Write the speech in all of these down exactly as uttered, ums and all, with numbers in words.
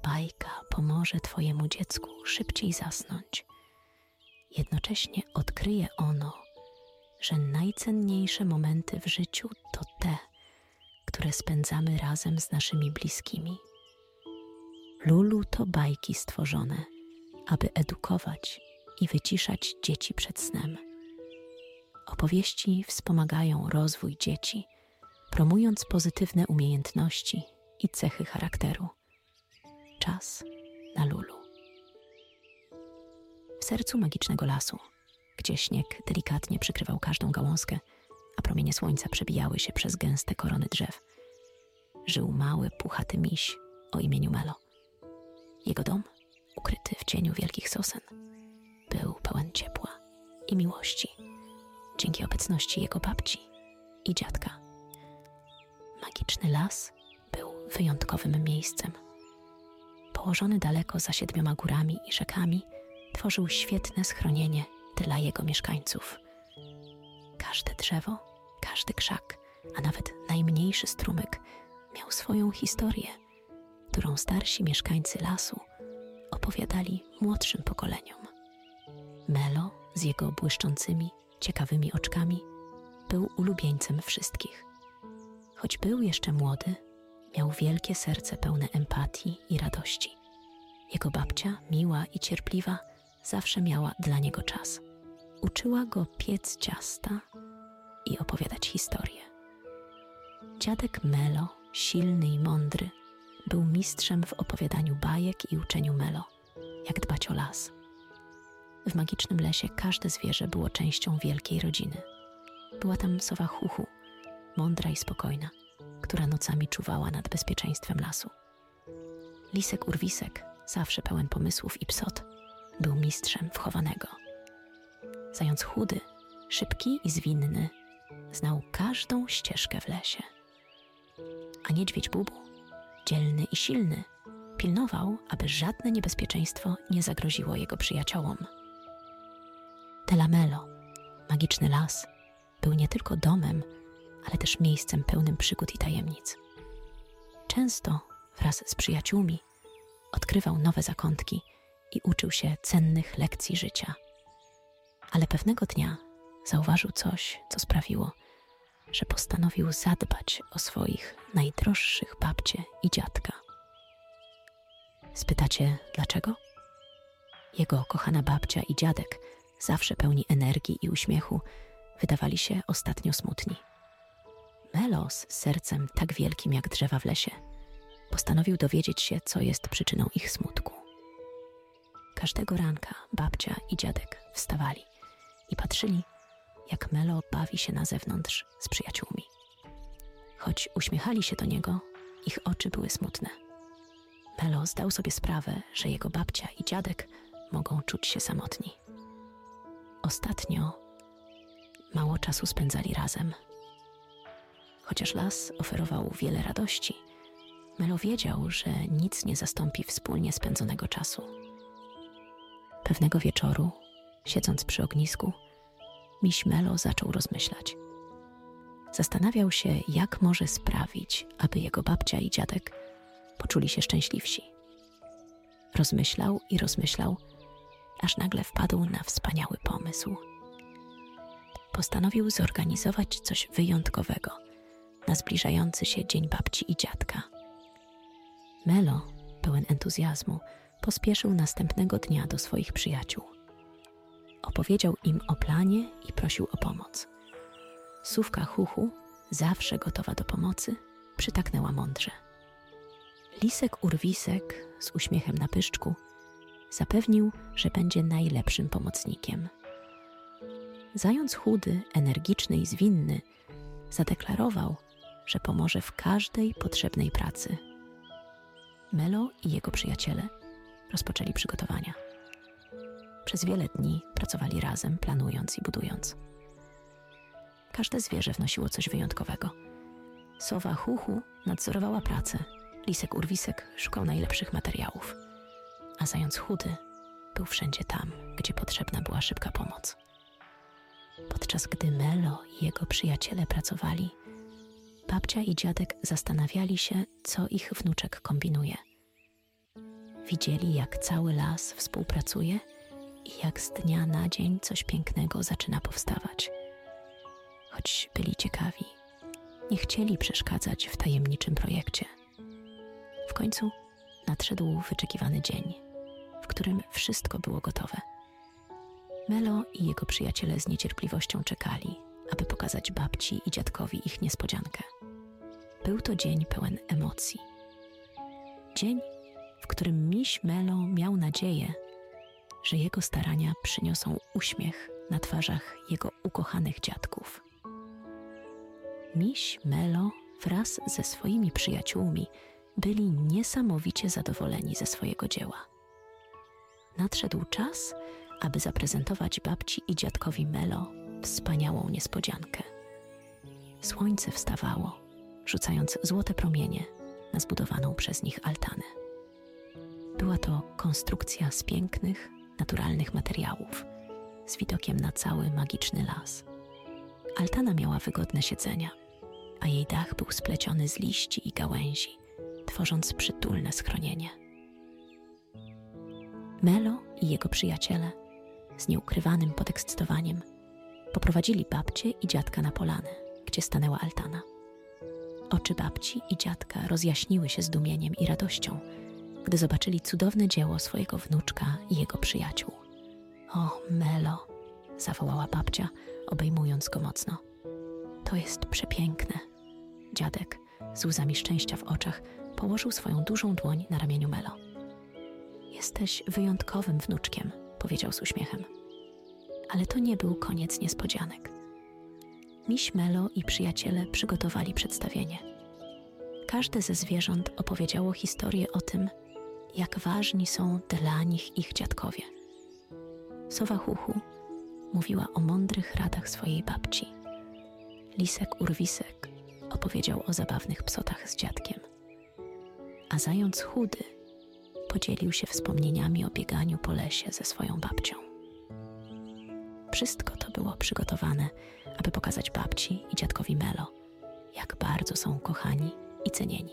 bajka pomoże twojemu dziecku szybciej zasnąć. Jednocześnie odkryje ono, że najcenniejsze momenty w życiu to te, które spędzamy razem z naszymi bliskimi. Lulu to bajki stworzone, aby edukować i wyciszać dzieci przed snem. Opowieści wspomagają rozwój dzieci, promując pozytywne umiejętności i cechy charakteru. Czas na Lulu. W sercu magicznego lasu, gdzie śnieg delikatnie przykrywał każdą gałązkę, a promienie słońca przebijały się przez gęste korony drzew, żył mały, puchaty miś o imieniu Melo. Jego dom, ukryty w cieniu wielkich sosen, był pełen ciepła i miłości dzięki obecności jego babci i dziadka. Magiczny las był wyjątkowym miejscem. Położony daleko za siedmioma górami i rzekami, tworzył świetne schronienie dla jego mieszkańców. Każde drzewo, każdy krzak, a nawet najmniejszy strumyk miał swoją historię, którą starsi mieszkańcy lasu opowiadali młodszym pokoleniom. Melo z jego błyszczącymi, ciekawymi oczkami był ulubieńcem wszystkich. Choć był jeszcze młody, miał wielkie serce pełne empatii i radości. Jego babcia, miła i cierpliwa, zawsze miała dla niego czas. Uczyła go piec ciasta i opowiadać historie. Dziadek Melo, silny i mądry, był mistrzem w opowiadaniu bajek i uczeniu Melo, jak dbać o las. W magicznym lesie każde zwierzę było częścią wielkiej rodziny. Była tam sowa Huchu, mądra i spokojna, która nocami czuwała nad bezpieczeństwem lasu. Lisek Urwisek, zawsze pełen pomysłów i psot, był mistrzem w chowanego. Zając Chudy, szybki i zwinny, znał każdą ścieżkę w lesie. A niedźwiedź Bubu, dzielny i silny, pilnował, aby żadne niebezpieczeństwo nie zagroziło jego przyjaciołom. Telamelo, magiczny las, był nie tylko domem, ale też miejscem pełnym przygód i tajemnic. Często wraz z przyjaciółmi odkrywał nowe zakątki i uczył się cennych lekcji życia. Ale pewnego dnia zauważył coś, co sprawiło, że postanowił zadbać o swoich najdroższych babcię i dziadka. Spytacie, dlaczego? Jego kochana babcia i dziadek, zawsze pełni energii i uśmiechu, wydawali się ostatnio smutni. Melo, z sercem tak wielkim jak drzewa w lesie, postanowił dowiedzieć się, co jest przyczyną ich smutku. Każdego ranka babcia i dziadek wstawali i patrzyli, jak Melo bawi się na zewnątrz z przyjaciółmi. Choć uśmiechali się do niego, ich oczy były smutne. Melo zdał sobie sprawę, że jego babcia i dziadek mogą czuć się samotni. Ostatnio mało czasu spędzali razem. Chociaż las oferował wiele radości, Melo wiedział, że nic nie zastąpi wspólnie spędzonego czasu. Pewnego wieczoru, siedząc przy ognisku, miś Melo zaczął rozmyślać. Zastanawiał się, jak może sprawić, aby jego babcia i dziadek poczuli się szczęśliwsi. Rozmyślał i rozmyślał, aż nagle wpadł na wspaniały pomysł. Postanowił zorganizować coś wyjątkowego na zbliżający się dzień babci i dziadka. Melo, pełen entuzjazmu, pospieszył następnego dnia do swoich przyjaciół. Opowiedział im o planie i prosił o pomoc. Sówka Huchu, zawsze gotowa do pomocy, przytaknęła mądrze. Lisek Urwisek, z uśmiechem na pyszczku, zapewnił, że będzie najlepszym pomocnikiem. Zając Chudy, energiczny i zwinny, zadeklarował, że pomoże w każdej potrzebnej pracy. Melo i jego przyjaciele rozpoczęli przygotowania. Przez wiele dni pracowali razem, planując i budując. Każde zwierzę wnosiło coś wyjątkowego. Sowa Huchu nadzorowała pracę, Lisek Urwisek szukał najlepszych materiałów, a zając Chudy był wszędzie tam, gdzie potrzebna była szybka pomoc. Podczas gdy Melo i jego przyjaciele pracowali, babcia i dziadek zastanawiali się, co ich wnuczek kombinuje. Widzieli, jak cały las współpracuje i jak z dnia na dzień coś pięknego zaczyna powstawać. Choć byli ciekawi, nie chcieli przeszkadzać w tajemniczym projekcie. W końcu nadszedł wyczekiwany dzień, w którym wszystko było gotowe. Melo i jego przyjaciele z niecierpliwością czekali, aby pokazać babci i dziadkowi ich niespodziankę. Był to dzień pełen emocji. Dzień, w którym miś Melo miał nadzieję, że jego starania przyniosą uśmiech na twarzach jego ukochanych dziadków. Miś Melo wraz ze swoimi przyjaciółmi byli niesamowicie zadowoleni ze swojego dzieła. Nadszedł czas, aby zaprezentować babci i dziadkowi Melo wspaniałą niespodziankę. Słońce wstawało, rzucając złote promienie na zbudowaną przez nich altanę. Była to konstrukcja z pięknych, naturalnych materiałów, z widokiem na cały magiczny las. Altana miała wygodne siedzenia, a jej dach był spleciony z liści i gałęzi, tworząc przytulne schronienie. Melo i jego przyjaciele, z nieukrywanym podekscytowaniem, poprowadzili babcię i dziadka na polanę, gdzie stanęła altana. Oczy babci i dziadka rozjaśniły się zdumieniem i radością, gdy zobaczyli cudowne dzieło swojego wnuczka i jego przyjaciół. O, Melo, zawołała babcia, obejmując go mocno. To jest przepiękne. Dziadek, z łzami szczęścia w oczach, położył swoją dużą dłoń na ramieniu Melo. Jesteś wyjątkowym wnuczkiem, powiedział z uśmiechem. Ale to nie był koniec niespodzianek. Miś Melo i przyjaciele przygotowali przedstawienie. Każde ze zwierząt opowiedziało historię o tym, jak ważni są dla nich ich dziadkowie. Sowa Huchu mówiła o mądrych radach swojej babci. Lisek Urwisek opowiedział o zabawnych psotach z dziadkiem. A zając Chudy podzielił się wspomnieniami o bieganiu po lesie ze swoją babcią. Wszystko to było przygotowane, aby pokazać babci i dziadkowi Melo, jak bardzo są kochani i cenieni.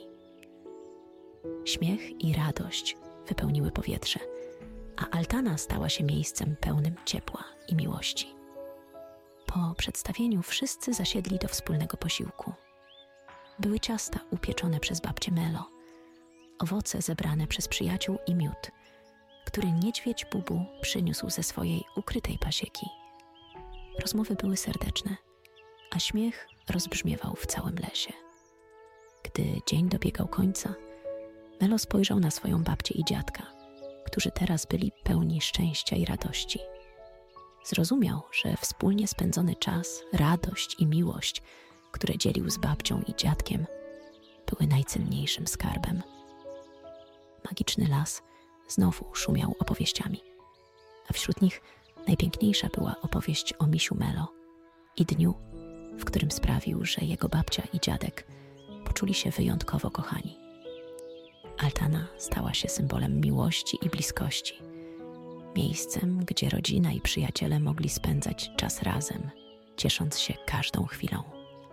Śmiech i radość wypełniły powietrze, a altana stała się miejscem pełnym ciepła i miłości. Po przedstawieniu wszyscy zasiedli do wspólnego posiłku. Były ciasta upieczone przez babcię Melo, owoce zebrane przez przyjaciół i miód, który niedźwiedź Bubu przyniósł ze swojej ukrytej pasieki. Rozmowy były serdeczne, a śmiech rozbrzmiewał w całym lesie. Gdy dzień dobiegał końca, Melo spojrzał na swoją babcię i dziadka, którzy teraz byli pełni szczęścia i radości. Zrozumiał, że wspólnie spędzony czas, radość i miłość, które dzielił z babcią i dziadkiem, były najcenniejszym skarbem. Magiczny las znowu szumiał opowieściami, a wśród nich najpiękniejsza była opowieść o misiu Melo i dniu, w którym sprawił, że jego babcia i dziadek poczuli się wyjątkowo kochani. Altana stała się symbolem miłości i bliskości, miejscem, gdzie rodzina i przyjaciele mogli spędzać czas razem, ciesząc się każdą chwilą.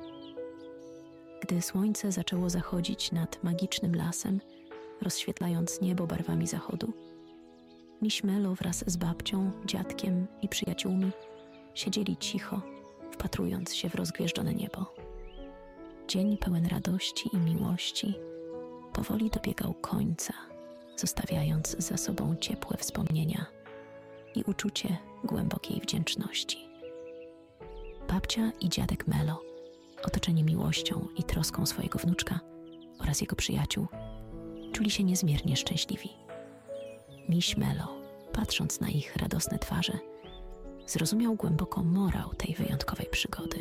Gdy słońce zaczęło zachodzić nad magicznym lasem, rozświetlając niebo barwami zachodu, miś Melo wraz z babcią, dziadkiem i przyjaciółmi siedzieli cicho, wpatrując się w rozgwieżdżone niebo. Dzień pełen radości i miłości powoli dobiegał końca, zostawiając za sobą ciepłe wspomnienia i uczucie głębokiej wdzięczności. Babcia i dziadek Melo, otoczeni miłością i troską swojego wnuczka oraz jego przyjaciół, czuli się niezmiernie szczęśliwi. Miś Melo, patrząc na ich radosne twarze, zrozumiał głęboko morał tej wyjątkowej przygody.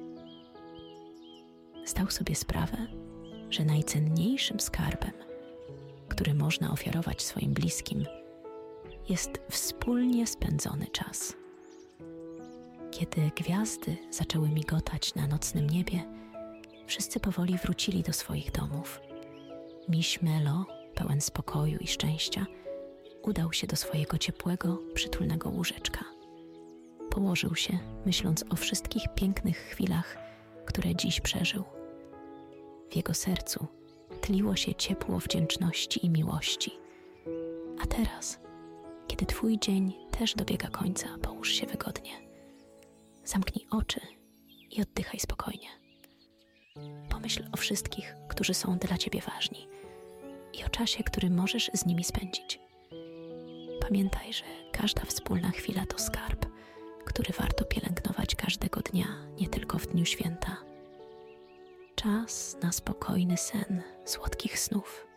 Zdał sobie sprawę, że najcenniejszym skarbem, który można ofiarować swoim bliskim, jest wspólnie spędzony czas. Kiedy gwiazdy zaczęły migotać na nocnym niebie, wszyscy powoli wrócili do swoich domów. Miś Melo, pełen spokoju i szczęścia, udał się do swojego ciepłego, przytulnego łóżeczka. Położył się, myśląc o wszystkich pięknych chwilach, które dziś przeżył. W jego sercu tliło się ciepło wdzięczności i miłości, A teraz, kiedy twój dzień też dobiega końca, połóż się wygodnie. Zamknij oczy i oddychaj spokojnie. Pomyśl o wszystkich, którzy są dla ciebie ważni i o czasie, który możesz z nimi spędzić. Pamiętaj, że każda wspólna chwila to skarb, który warto pielęgnować każdego dnia, nie tylko w dniu święta. Czas na spokojny sen, słodkich snów